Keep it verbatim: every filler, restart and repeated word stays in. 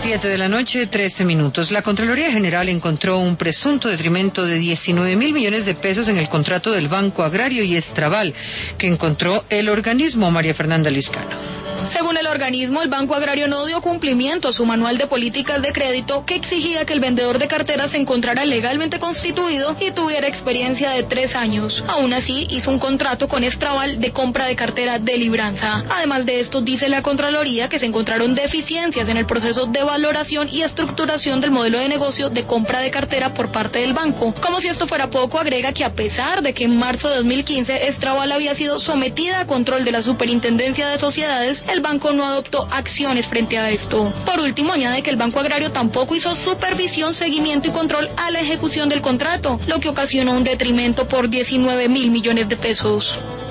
Siete de la noche, trece minutos. La Contraloría General encontró un presunto detrimento de diecinueve mil millones de pesos en el contrato del Banco Agrario y Estraval, que encontró el organismo. María Fernanda Liscano. Según el organismo, el Banco Agrario no dio cumplimiento a su manual de políticas de crédito que exigía que el vendedor de carteras se encontrara legalmente constituido y tuviera experiencia de tres años. Aún así, hizo un contrato con Estraval de compra de cartera de libranza. Además de esto, dice la Contraloría que se encontraron deficiencias en el proceso de valoración y estructuración del modelo de negocio de compra de cartera por parte del banco. Como si esto fuera poco, agrega que a pesar de que en marzo de dos mil quince Estraval había sido sometida a control de la Superintendencia de Sociedades, el banco no adoptó acciones frente a esto. Por último, añade que el Banco Agrario tampoco hizo supervisión, seguimiento y control a la ejecución del contrato, lo que ocasionó un detrimento por diecinueve mil millones de pesos.